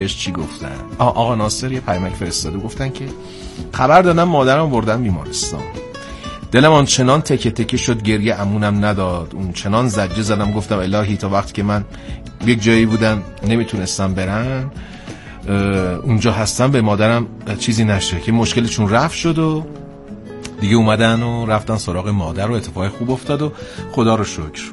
چی گفتن؟ آقا ناصر یه پیامک فرستاده، گفتن که خبر دادم مادرم بردن بیمارستان. دلم آن چنان تکه تکه شد، گریه امونم نداد. اون چنان زجه زدم، گفتم الهی تا وقتی که من یک جایی بودم نمیتونستم برم اونجا هستم به مادرم چیزی نشه، که مشکلشون رفت شد و دیگه اومدن و رفتن سراغ مادر و اتفاق خوب افتاد و خدا رو شکر.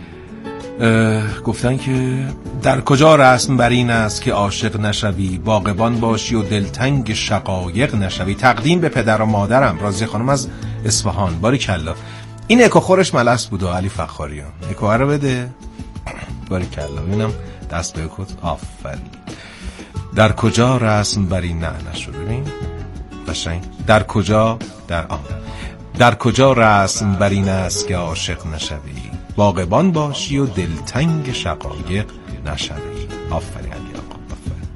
گفتن که در کجا رسم بر این است که عاشق نشوی، باغبان باشی و دلتنگ شقایق نشوی. تقدیم به پدر و مادرم. راضیه خانم از اصفهان. باریکلا. این اکوخورش ملس بود و علی فخاریان. اکوه رو بده. باریکلا. اینم دست به اکوت. آفرین. در کجا رسم بر این نشو. ببین قشنگ. در کجا رسم بر این است که عاشق نشوی، باغبان باشی و دلتنگ شقایق نشوی. آفرین علی آقا، آفرین.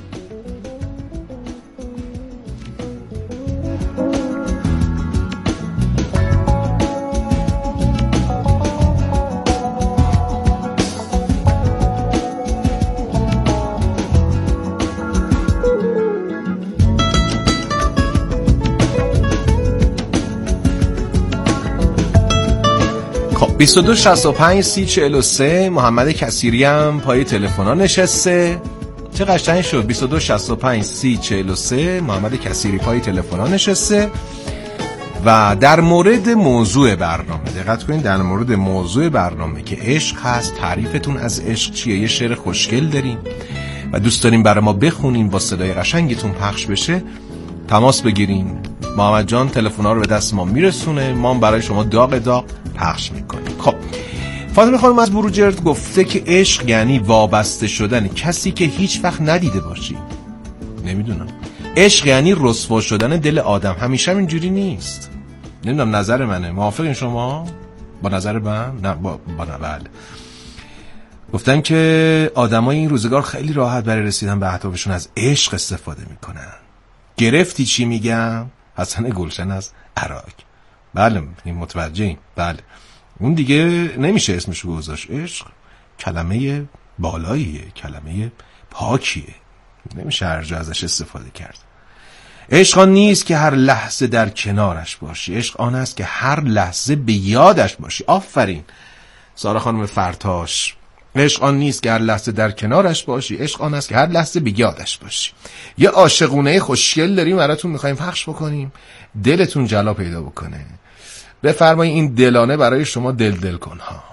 خب 22653043 محمد کثیری هم پای تلفن‌ها نشسته. چه قشنگ شد. 22653043 محمد کثیری پای تلفن‌ها نشسته و در مورد موضوع برنامه دقت کنید. در مورد موضوع برنامه که عشق هست، تعریفتون از عشق چیه؟ یه شعر خوشگل داریم و دوست داریم برای ما بخونیم، با صدای قشنگتون پخش بشه. تماس بگیرین. محمد جان تلفن‌ها رو به دست ما میرسونه، ما برای شما داغ پخش میکنیم. خب فاطمه خانم از بروجرد گفته که عشق یعنی وابسته شدن کسی که هیچ وقت ندیده باشی. نمیدونم. عشق یعنی رسوا شدن دل آدم. همیشه اینجوری نیست. نمیدونم، نظر منه. موافقین شما با نظر من؟ نه با بله. گفتن که آدمای این روزگار خیلی راحت برای رسیدن به اهدافشون از عشق استفاده میکنن. گرفتی چی میگم؟ حسن گلشن از عراق. بله این متوجهیم. بله اون دیگه نمیشه اسمشو گذاشت. عشق کلمه بالاییه، کلمه پاکیه، نمیشه هر جا ازش استفاده کرد. عشق آن نیست که هر لحظه در کنارش باشی، عشق آن است که هر لحظه به یادش باشی. آفرین سارا خانم فرتاش. عشق آن نیست که هر لحظه در کنارش باشی، عشق آن است که هر لحظه به یادش باشی. یه عاشقونه خوشگل داریم براتون میخوایم پخش بکنیم، دلتون جلا پیدا بکنه. بفرمایید این دلانه برای شما دل کن ها.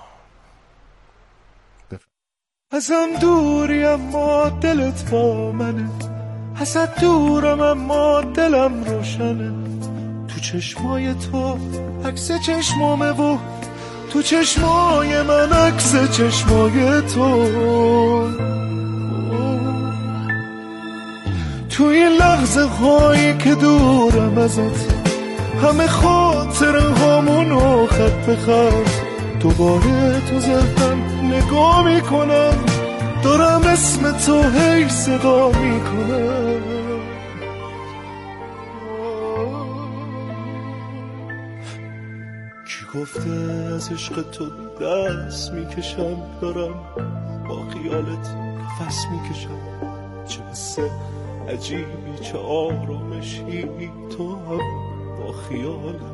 ازم دوری اما دلت با منه، ازت دورم اما دلم روشنه. تو چشمای تو عکس چشمامه و تو چشمای من عکس چشمای تو. تو این لحظه هایی که دورم ازت، همه خاطره هامونو خط به خط دوباره تو ذهنم نگاه میکنم، دارم اسم تو هی صدا میکنم. کی گفته از عشق تو دست میکشم، دارم با خیالت نفس میکشم. چه حسه عجیبی، چه آرامشی، تو هم با خیالم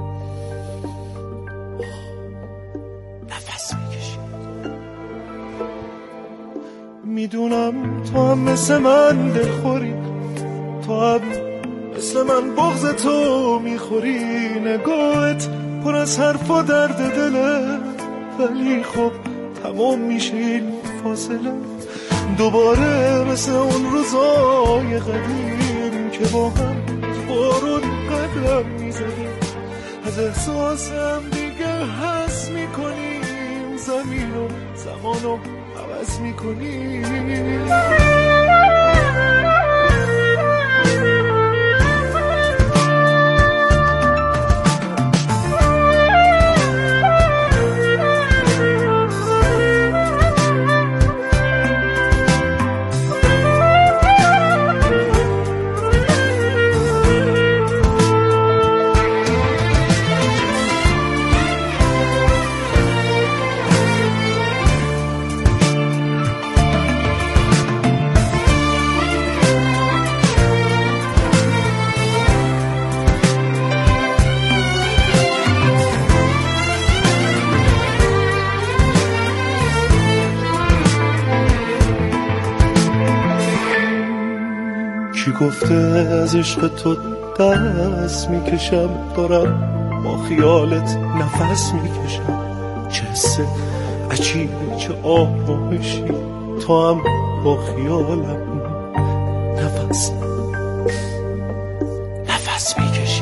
نفس میکشی. میدونم تو هم مثل من دلخوری، تو هم مثل من بغض تو میخوری. نگاهت پر از حرف و درد دله، ولی خب تمام میشه این فاصله. دوباره مثل اون روزای قدیم که با هم بارون قدم میزدیم، از احساسم دیگه حس میکنیم، زمین و زمانو عوض میکنیم. کی گفته از عشق تو دست میکشم، دارم با خیالت نفس میکشم. چه حس عجیبی، چه آرامشی، تو هم با خیالم نفس میکشی.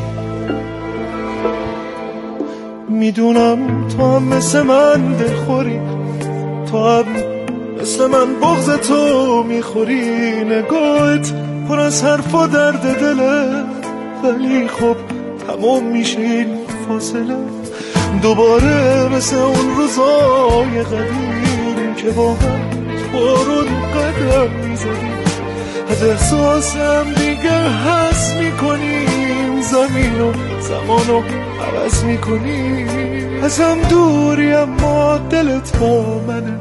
میدونم تو هم مثل من دلخوری، تو هم مثل من بغض تو میخوری. نگاهت پر از حرف و درد دله، ولی خب تمام میشه این فاصله. دوباره مثل اون روزای قدیم که با هم بارون قدم میزنیم. از احساسم دیگه حس میکنیم، زمین و زمانو عوض میکنیم. ازم دوری اما دلت با منه.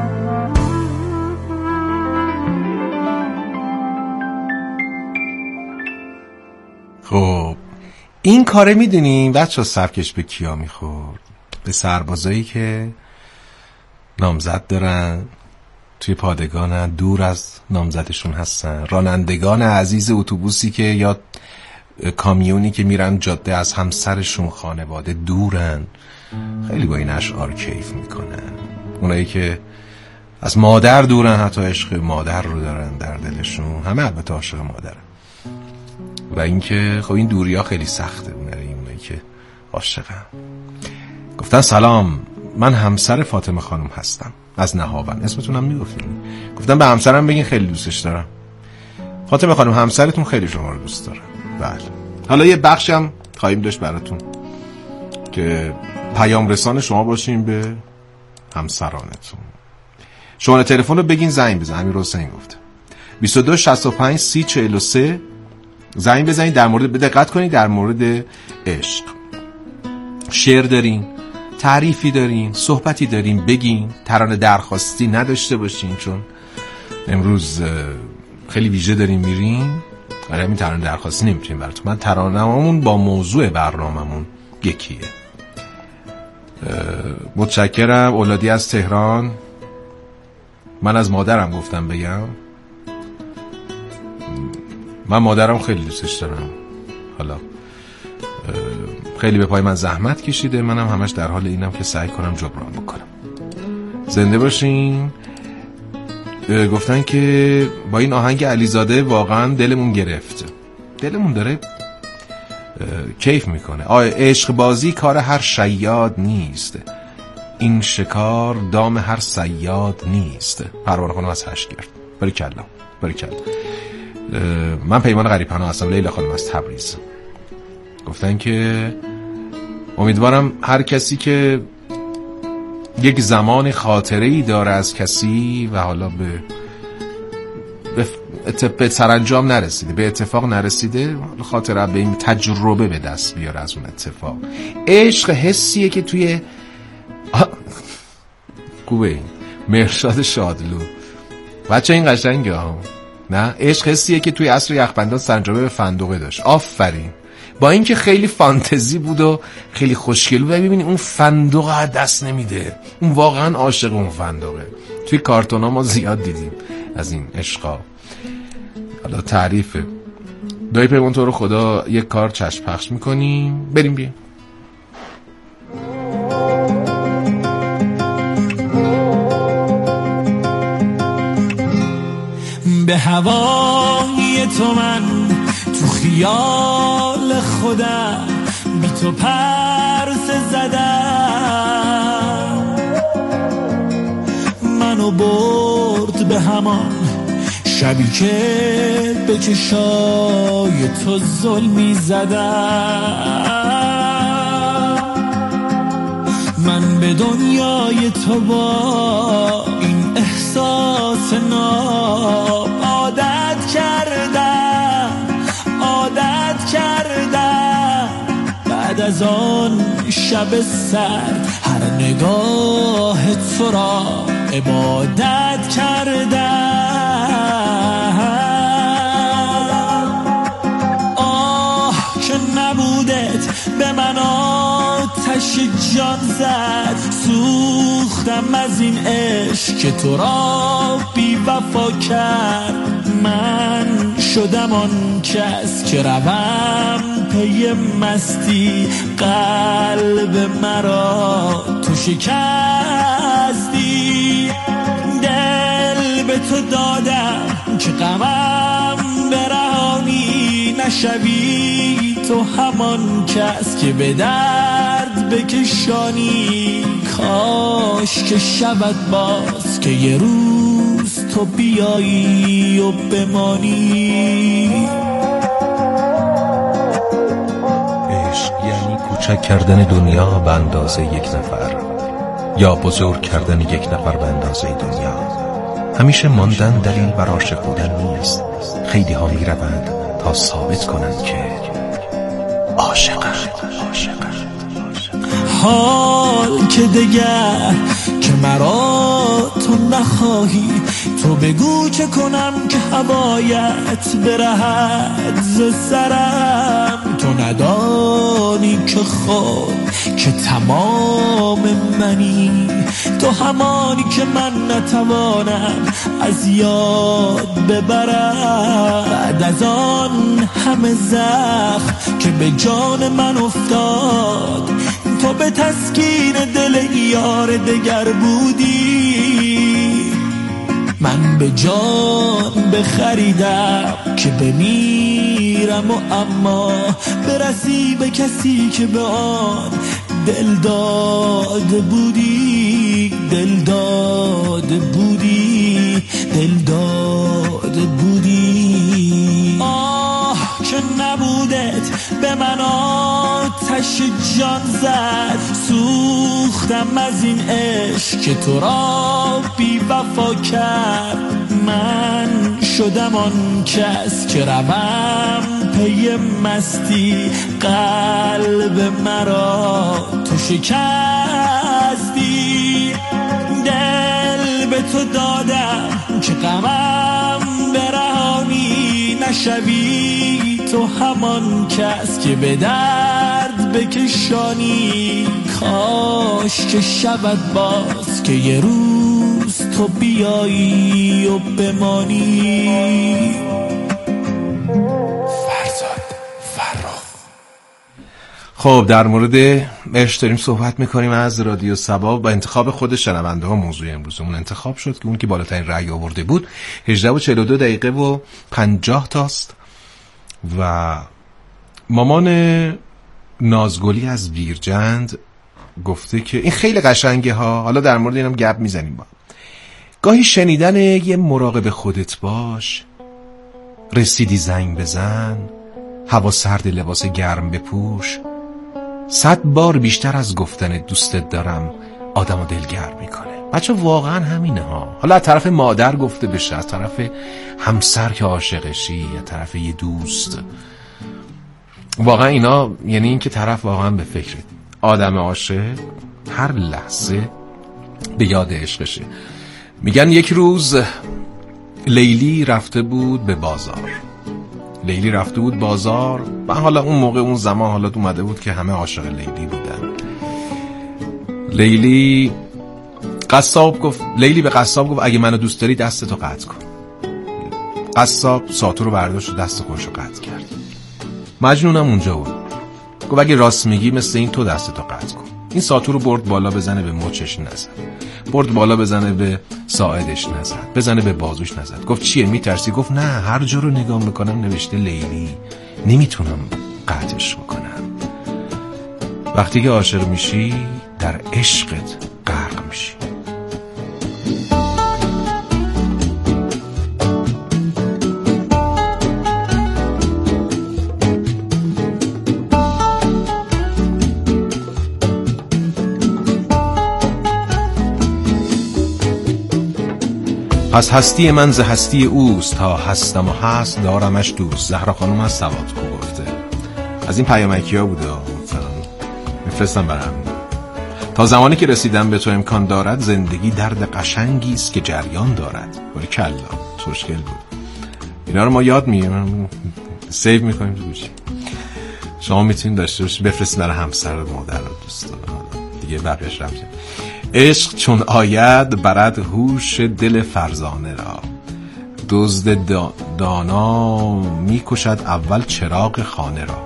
خب این کاره میدونیم بچه ها سبکش به کیا میخورد؟ به سربازایی که نامزد دارن، توی پادگانن، دور از نامزدشون هستن، رانندگان عزیز اتوبوسی که یا کامیونی که میرن جاده از همسرشون خانواده دورن، خیلی با این اشعار کیف میکنن. اونایی که از مادر دورن، حتی عشق مادر رو دارن در دلشون، همه البته عاشق مادرن. و اینکه خب این دوری ها خیلی سخته. اونایی که عاشقن گفتن سلام، من همسر فاطمه خانم هستم از نهاون. اسمتون هم میگفتین. گفتم به همسرم بگین خیلی دوستش دارم. فاطمه خانم همسرتون خیلی شما رو دوست داره. بله. حالا یه بخشی هم خواهیم داشت براتون که پیام رسان شما باشیم به همسرانتون. شماره تلفن رو بگین زنگ بزن. امیر حسین گفته 22 65 30 43 زنگ بزنید. در مورد دقت کنید، در مورد عشق شعر دارین، تعریفی دارین، صحبتی دارین، بگین. ترانه درخواستی نداشته باشین، چون امروز خیلی ویژه داریم میریم. برای همین ترانه درخواستی نمیتونیم براتون. من ترانه‌مون با موضوع برنامه‌مون یکیه. متشکرم. اولادی از تهران. من از مادرم گفتم بگم. من مادرم خیلی دوستش دارم. حالا خیلی به پای من زحمت کشیده، منم همش در حال اینم که سعی کنم جبران بکنم. زنده باشین. گفتن که با این آهنگ علیزاده واقعا دلمون گرفت. دلمون داره کیف میکنه. عشق بازی کار هر شیاد نیست، این شکار دام هر صیاد نیست. پروانه خانم از هشگرد. باریکلا. من پیمان غریب‌پناه هستم. لیلا خانم از تبریز گفتن که امیدوارم هر کسی که یک زمان خاطره‌ای داره از کسی و حالا به سرانجام نرسیده، به اتفاق نرسیده، خاطره به این تجربه به دست بیاره از اون اتفاق. عشق حسیه که توی خوبه این مرشاد شادلو بچه این قشنگه ها. نه عشق حسیه که توی عصر یخبندان سرانجامه به فندقه داشت. آفرین. با اینکه خیلی فانتزی بود و خیلی خوشگل بود، ببینید اون فندقه دست نمیده. اون واقعا عاشق اون فندقه. توی کارتونا ما زیاد دیدیم از این عشقا. حالا تعریفه دایی پیمان تو رو خدا یک کار چشم پخش میکنیم. بریم بیم. به هوای تو من تو خیال خودم بی تو پرس زدم، منو برد به همان شبی که به چشای تو ظلمی زدم. من به دنیای تو با این احساس ناب عادت کردم. بعد از آن شب سرد هر نگاه تو را عبادت کردم. آه که نبودت به من آتش جان زد، سوختم از این عشق که تو را بی وفا کرد. من شدم آن کس که روم پی مستی، قلب مرا تو شکستی. دل به تو دادم که غمم برهانی، نشوی تو همان کس که به درد بکشانی. کاش که شود باز که یه روز تو بیایی و بمانی. عشق یعنی کوچک کردن دنیا به اندازه یک نفر، یا بزرگ کردن یک نفر به اندازه دنیا. همیشه ماندن دلیل بر عاشق بودن نیست. خیلی ها می روند تا ثابت کنند که عاشقند. حال که دگر که مرا تو نخواهی، تو بگو چه کنم که هوایت برهد ز سرم. تو ندانی که خود که تمام منی، تو همانی که من نتوانم از یاد ببرم. بعد از آن همه زخم که به جان من افتاد، تو به تسکین دل یار دگر بودی. من به جان بخریدم که بمیرم، و اما برسی به کسی که به آن دل داده بودی. دل داده بودی، دل داده بودی. آه که نبودت به من آتش جان زد، سوختم از این عشق که تو را بی وفا کرد. من شدم آن کس که روم پی مستی، قلب مرا تو شکستی. دل به تو دادم که غمم برهانی، نشوی تو همان کس که به درد بکشانی. کاش که شود باز که یه روز تو بیایی و بمانی. خب در مورد عشق داریم صحبت میکنیم از رادیو سبا. با انتخاب خود شنونده ها موضوع امروزمون انتخاب شد که اون که بالاترین رأی آورده بود 18:42:50 تاست. و مامان نازگلی از بیرجند گفته که این خیلی قشنگه ها، حالا در مورد اینم گپ میزنیم با. گاهی شنیدن یه مراقب خودت باش، رسیدی زنگ بزن، هوا سرد لباس گرم بپوش، 100 بار بیشتر از گفتن دوستت دارم آدمو دلگرم میکنه. بچه واقعا همینه ها. حالا از طرف مادر گفته بشه، از طرف همسر که عاشقشی، از طرف یه دوست، واقعا اینا یعنی این که طرف واقعا به فکر آدم عاشق هر لحظه به یاد عشقشه. میگن یک روز لیلی رفته بود به بازار. لیلی رفته بود بازار و حالا اون موقع اون زمان حالا اومده بود که همه عاشق لیلی بودن. لیلی به قصاب گفت اگه منو دوست داری دستتو قطع کن. قصاب ساعت رو برداشت و دست خودشو قطع کرد. مجنونم اونجا بود. گفت اگه راست میگی مثل این تو دستتو قطع کن. این ساعت رو برد بالا بزنه به مچش نزد، برد بالا بزنه به ساعدش نزد، بزنه به بازوش نزد. گفت چیه میترسی؟ گفت نه، هر جا رو نگاه میکنم نوشته لیلی، نمیتونم قطعش بکنم. وقتی که عاشق میشی در عشقت غرق میشی. پس هستی من ز هستی اوست، تا هستم و هست دارمش دوست. زهرا خانم از سوادکو گفته. از این پیامکی ها بوده میفرستم برام. تا زمانی که رسیدن به تو امکان دارد، زندگی درد قشنگی است که جریان دارد. باریکلا، خوشگل بود. اینا رو ما یاد میگیریم، سیو میکنیم تو گوشی. شما میتونید داشته باشید بفرستید برای همسر و مادر و دوستان دیگه. بقیه‌اش رفت. عشق چون آید برد هوش دل فرزانه را، دانا میکشد اول چراغ خانه را.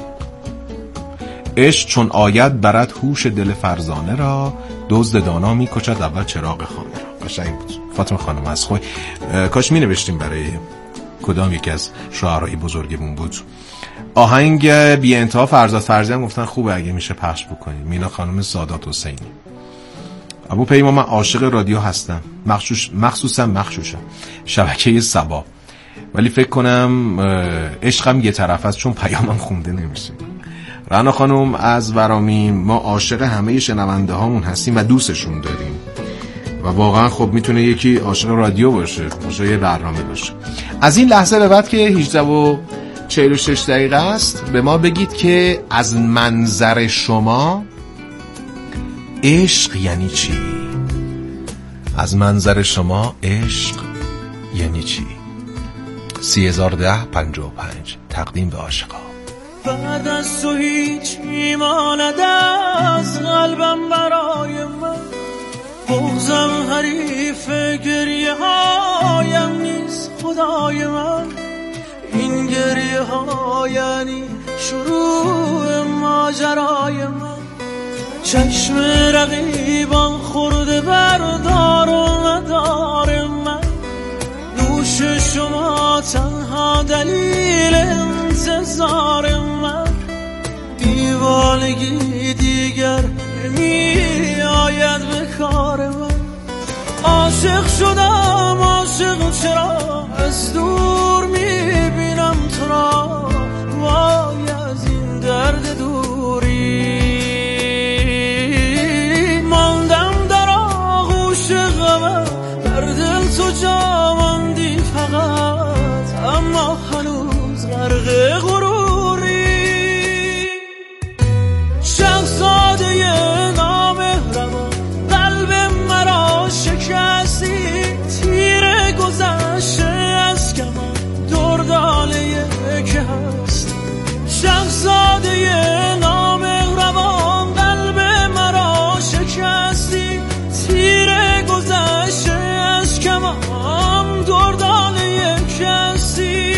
عشق چون آید برد هوش دل فرزانه را. دزد دانا میکشد اول چراغ خانه را. قشنگ بود فاطمه خانم. از خوی کاش می نوشتیم برای کدام یکی از شاعرای بزرگمون بود. آهنگ بی انتها فرزاد فرزی هم گفتن خوبه اگه میشه پخش بکنید. مینا خانم سادات حسینی. ابو پیما من عاشق رادیو هستم، مخصوصا شبکه سبا، ولی فکر کنم عشقم یه طرف است چون پیامم خونده نمیشه. رنا خانم از ورامین، ما عاشق همه شنونده هامون هستیم و دوستشون داریم و واقعا خب میتونه یکی عاشق رادیو باشه یه برنامه باشه. از این لحظه به بعد که 18:46 دقیقه است به ما بگید که از منظر شما عشق یعنی چی؟ از منظر شما عشق یعنی چی؟ 301055 تقدیم به عاشقا. بعد از تو هیچ میماند از قلبم برای من، بغضم حریف گریه هایم نیست خدای من. این گریه ها یعنی شروع ماجرای من. چشم رقیبان خورده بردار و مدار من. نوش شما تنها دلیل انتظار من. دیوانگی دیگر نمی آید به کار من. عاشق شدم عاشق چرا از دور میبینم تو را. وای از این درد دوری ماندم در آغوش غمت. در دل تو جا ماندی فقط اما هنوز غرق غروری. شهزاده نامهربان قلب مرا شکستی. تیر گذشته از کمان درداله که هست. شهزاده نامهربان قلب مرا شکستی. تیر گذشته از کمان درداله که هستی.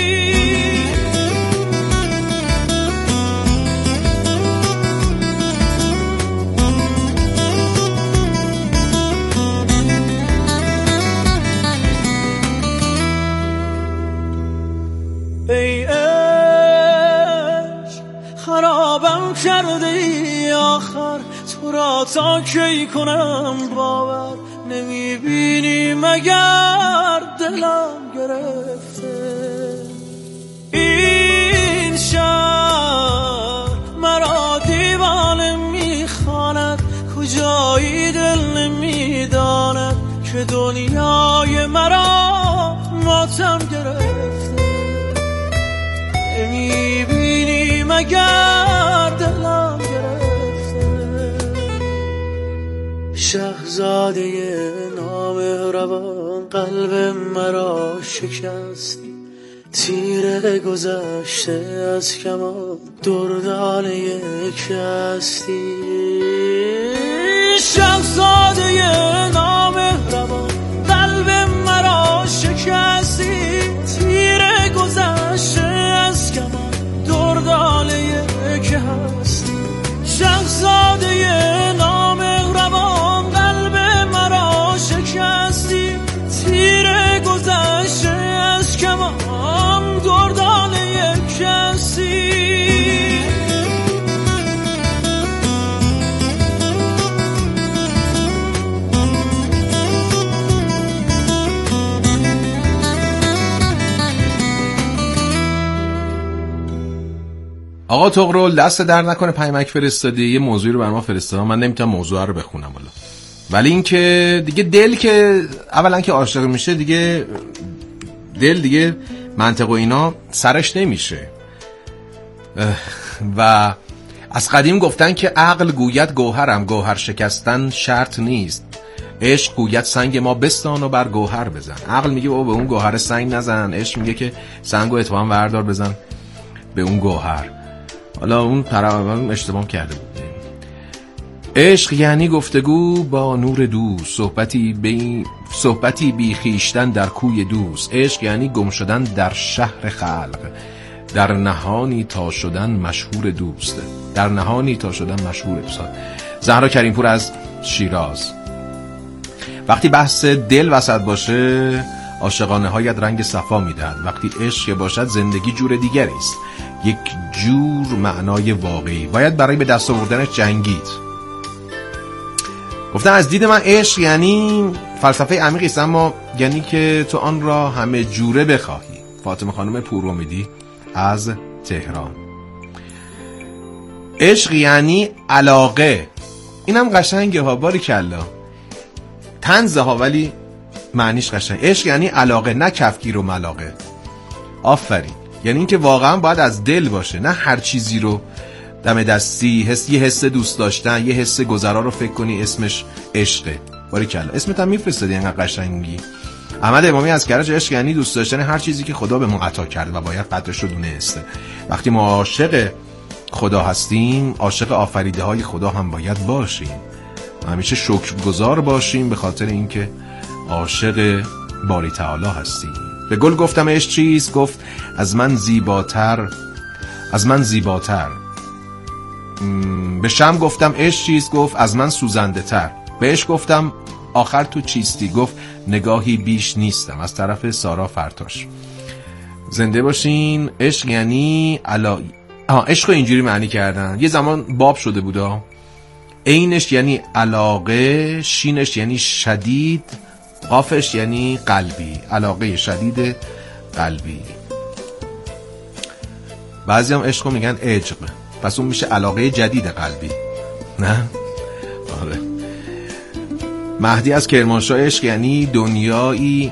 ای عشق خرابم کرده ای آخر. تو را تا کی کنم باور. نمیبینی مگر دلم گرفته. این شهر مرا دیوانه میخواند. کجایی دل نمیداند که دنیای مرا ماتم گرفته. نمیبینی مگر دلم گرفته. شهزاده نامهربان قلب مرا شکستی. تیر گذشته از کمان دردانه یک هستی. شهزاده نامهربان قلب مرا شکستی. تیر گذشته از کمان دردانه یک هستی. شهزاده نامهربان قلب مرا شکستی. تیر گذشته از کمان دردانه یک هستی. آقا طغرل دست در نکنه پیامک فرستادی. یه موضوعی رو بر ما فرستادن، من نمیتونم موضوع رو بخونم والا. ولی این که دیگه دل که اولا که عاشق میشه دیگه دل دیگه منطق و اینا سرش نمیشه. و از قدیم گفتن که عقل گوید گوهرم گوهر شکستن شرط نیست. عشق گوید سنگ ما بستان و بر گوهر بزن. عقل میگه بابا به اون گوهر سنگ نزن. عشق میگه که سنگو اتفاقا وردار بزن به اون گوهر. حالا اون طرف اشتباه کرده بود. عشق یعنی گفتگو با نور دوست، صحبتی صحبتی بی خویشتن در کوی دوست. عشق یعنی گم شدن در شهر خلق، در نهانی تا شدن مشهور دوست. در نهانی تا شدن مشهور دوست. زهرا کریمپور از شیراز. وقتی بحث دل وسط باشه عاشقانه هایت رنگ صفا میدهد. وقتی عشق باشد زندگی جور دیگری است، یک جور معنای واقعی. باید برای به دست آوردنش جنگید. گفتن از دید من عشق یعنی فلسفه عمیقی است، اما یعنی که تو آن را همه جوره بخواهی. فاطمه خانم پورامیدی از تهران. عشق یعنی علاقه. اینم قشنگه ها، باریکلا. طنزه ها ولی معنیش قشنگ. عشق یعنی علاقه، نه کفگیر و ملاقه. آفرین. یعنی اینکه واقعا باید از دل باشه، نه هر چیزی رو دم دستی یه حس دوست داشتن، یه حس گذرا رو فکر کنی اسمش عشقه. باریکلا. اسمت هم میفرستادی اینقدر قشنگی. احمد امامی از کرج. عشق یعنی دوست داشتن هر چیزی که خدا به ما عطا کرده و باید قدرش رو دونسته. وقتی ما عاشق خدا هستیم، عاشق آفریده های خدا هم باید باشیم. همیشه شکرگزار باشیم به خاطر اینکه عاشق باری تعالی هستیم. به گل گفتم عشق چیست؟ گفت از من زیباتر. به شمع گفتم عشق چیست؟ گفت از من سوزنده تر. بهش گفتم آخر تو چیستی؟ گفت نگاهی بیش نیستم. از طرف سارا فرتاش. زنده باشین. عشق یعنی عشق رو اینجوری معنی کردن، یه زمان باب شده بودا. عینش یعنی علاقه، شینش یعنی شدید، قافش یعنی قلبی. علاقه شدید قلبی. بعضی هم عشق رو میگن عجق، پس اون میشه علاقه جدید قلبی. نه؟ آره. مهدی از کرمانشاه. عشق یعنی دنیایی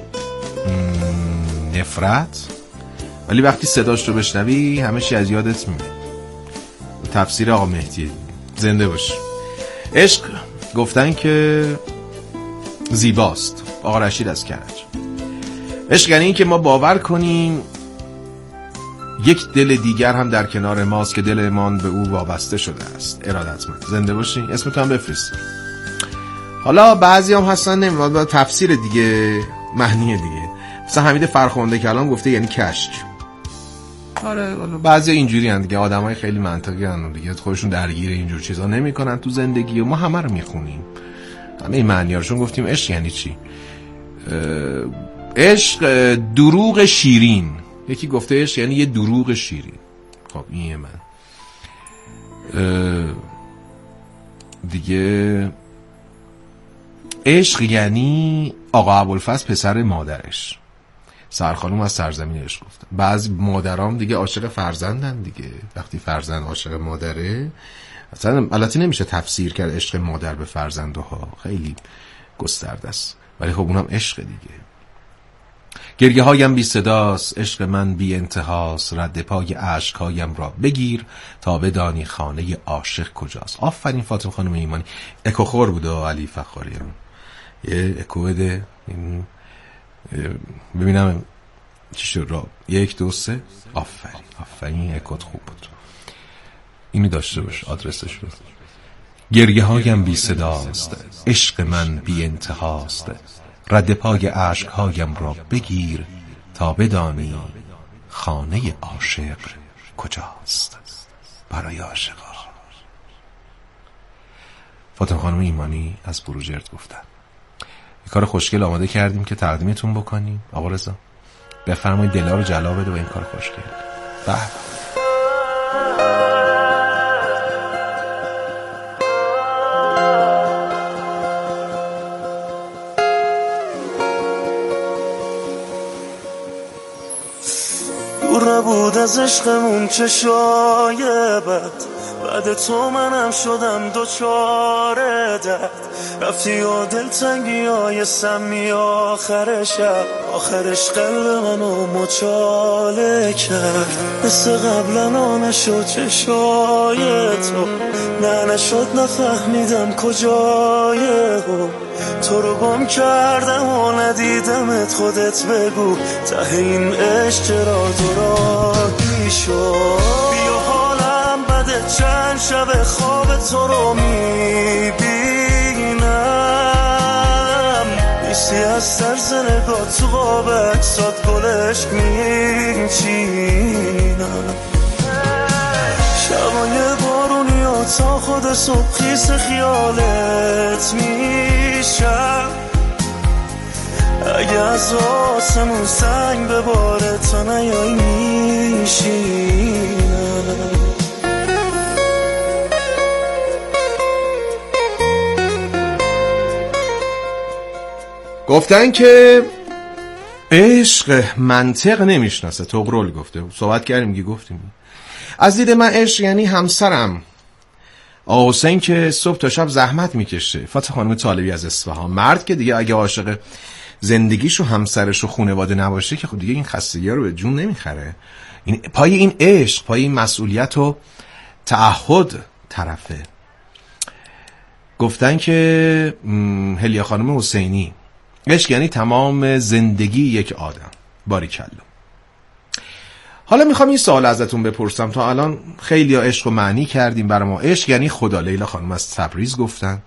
نفرت، ولی وقتی صداش رو بشنوی همه چی از یادت میره. تفسیر آقا مهدی. زنده باش. عشق گفتن که زیباست. آقا رشید از کرج. عشق یعنی این که ما باور کنیم یک دل دیگر هم در کنار ماست که دلمان به او وابسته شده است. ارادتمند. زنده باشین. اسمتون هم بفرست. حالا بعضی هم هستن نمیدونم با تفسیر دیگه، معنی دیگه. مثلا حمید فرخنده کلام گفته یعنی کشک. آره بعضی اینجوری هستند دیگه، آدمای خیلی منطقی هستند دیگه، خودشون درگیر اینجور چیزا نمیکنن تو زندگی و ما همه رو میخونیم. همه این معنی‌هاشون گفتیم. عشق یعنی چی؟ عشق دروغ شیرین. یکی گفته عشق یعنی یه دروغ شیرین. خب این من دیگه. عشق یعنی آقا ابوالفضل پسر مادرش. سرخانوم از سرزمین عشق گفتن. بعضی مادرام دیگه عاشق فرزندن دیگه. وقتی فرزند عاشق مادره، اصلا البته نمیشه تفسیر کرد عشق مادر به فرزندها، خیلی گسترده است، ولی خب اونم عشق دیگه. گریه هایم بی صداست، عشق من بی انتهاست، رد پای عشق هایم را بگیر تا بدانی خانه عاشق کجاست. آفرین فاطمه خانم ایمانی. اکو خور بوده علی فخاری. یه اکو بده ببینم چی شد. را 1 2 3. آفرین اکوت خوب بود. اینو داشته باش، آدرسش بود. گریه هایم بی صداست، عشق من بی انتهاست، رد پای عشق هایم را بگیر تا بدانی خانه عاشق کجاست. برای عاشقا. فاطمه خانم ایمانی از بروجرد گفتن. یه کار خوشگل آماده کردیم که تقدیمتون بکنیم. آقا رضا بفرمایید دلا رو جلا بده با این کار خوشگل. دور نبود از عشقمون چشای بد، بعد تو منم شدم دوچار درد. رفتی و دلتنگی های سمی آخر شب، آخرش قلب منو مچاله کرد. مثل قبلا نشد چشای تو، نه نشد نفهمیدم کجای او. تو رو گم کردم و ندیدمت، خودت بگو ته این عشق چرا دورانی شد. بیا حالم بده، چند شب خواب تو رو میبینم، نیستی از سرز نگاه تو قاب اکسات گلش میچینم شبای بارونی ها تا خود صبح خیس خیالت میشم اگه از آسمون سنگ بباره تا نیای میشینم گفتن که عشق منطق نمیشناسه. طغرل گفته، صحبت کردیم که گفتیم از دید من عشق یعنی همسرم آقا حسین که صبح تا شب زحمت میکشه. فاطمه خانم طالبی از اصفهان. مرد که دیگه اگه عاشق زندگیش و همسرش و خانواده نباشه که خب دیگه این خستگی رو به جون نمیخره. این پای این عشق، پای این مسئولیت و تعهد طرفه. گفتن که هلیا خانم حسینی عشق یعنی تمام زندگی یک آدم. باریکلا. حالا میخوام این سوال ازتون بپرسم. تا الان خیلی عشق و معنی کردیم برای ما. عشق یعنی خدا. لیلا خانم از تبریز گفتن.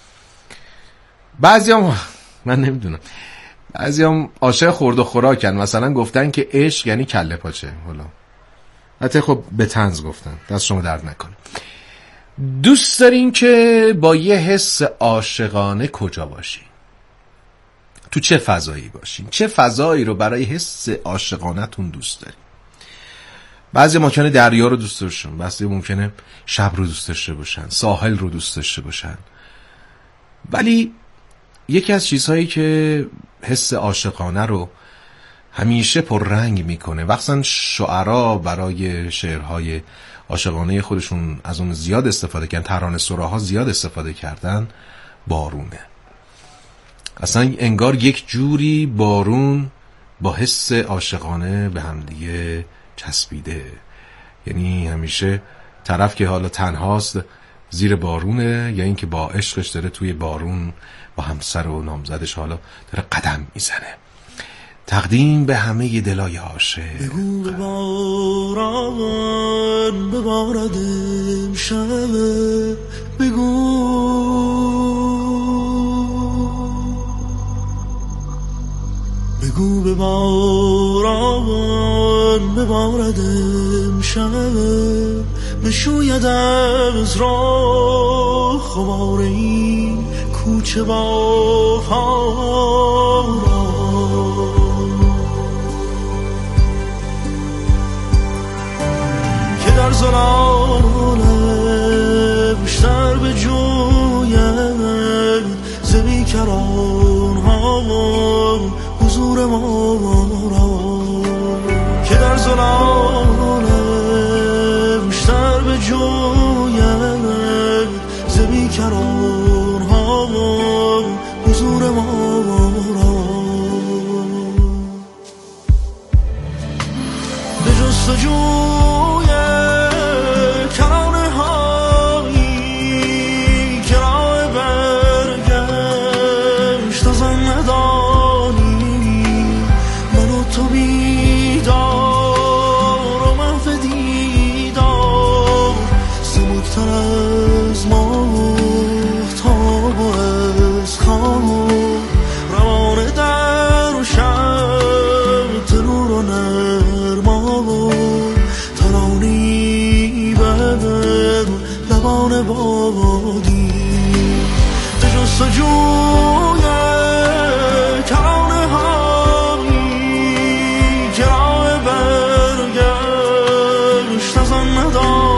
بعضی هم من نمیدونم، بعضی هم عاشق خورد و خوراکن، مثلا گفتن که عشق یعنی کله پاچه. حالا حتی خب به طنز گفتن، دست شما درد نکنه. دوست دارین که با یه حس عاشقانه کجا باشین؟ تو چه فضایی باشین؟ چه فضایی رو برای حس عاشقانه تون دوست دارین؟ بعضی ممکنه دریا رو دوست داشتن، بعضی ممکنه شب رو دوست داشته باشن، ساحل رو دوست داشته باشن. ولی یکی از چیزهایی که حس عاشقانه رو همیشه پررنگ میکنه، وقتا شعرا برای شعرهای عاشقانه خودشون از اون زیاد استفاده کردن، ترانه سراها زیاد استفاده کردن، بارونه. اصلا انگار یک جوری بارون با حس عاشقانه به هم دیگه چسبیده. یعنی همیشه طرف که حالا تنهاست زیر بارونه، یا این که با عشقش داره توی بارون با همسر و نامزدش حالا داره قدم میزنه. تقدیم به همه دلای عاشق. بگو به باران ببارد امشب، بگو به باران ببارد امشب، بشوید از راه خمار این کوچه بهاران، که در ظلال بیشتر به جوید ز بیکران ها حضور ما را، که در ظلال بیشتر به جوید ز بیکران ها حضور ما را، به جستجوی کرانه هایی که راه برگشت از آن ندانی، من و تو بیدار و محو دیدار، سبکتر از ماهتاب و از خواب، روانه در و شب تنور و نرما و ترانی بر لبان بادی، به جستجوی کرانه هایی که راه برگشت از آن نداری،